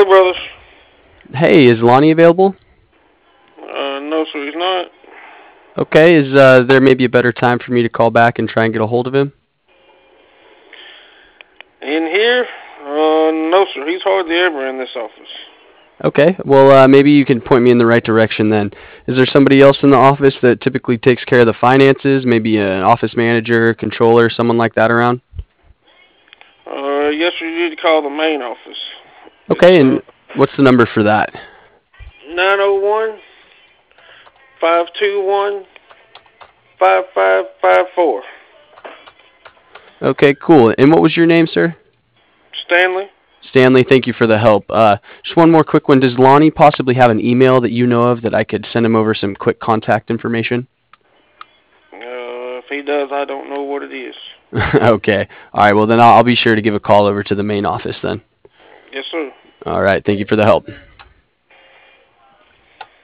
Hello, brothers. Hey, is Lonnie available? No, sir, he's not. Okay, is there maybe a better time for me to call back and try and get a hold of him? In here? No, sir, he's hardly ever in this office. Okay, well, maybe you can point me in the right direction then. Is there somebody else in the office that typically takes care of the finances? Maybe an office manager, controller, someone like that around? Yes, sir, you need to call the main office. Okay, It's and what's the number for that? 901 521 5554. Okay, cool. And what was your name, sir? Stanley? Stanley, thank you for the help. Just one more quick one. Does Lonnie possibly have an email that you know of that I could send him over some quick contact information? If he does, I don't know what it is. Okay. All right, well, then I'll be sure to give a call over to the main office then. Yes, sir. All right, thank you for the help.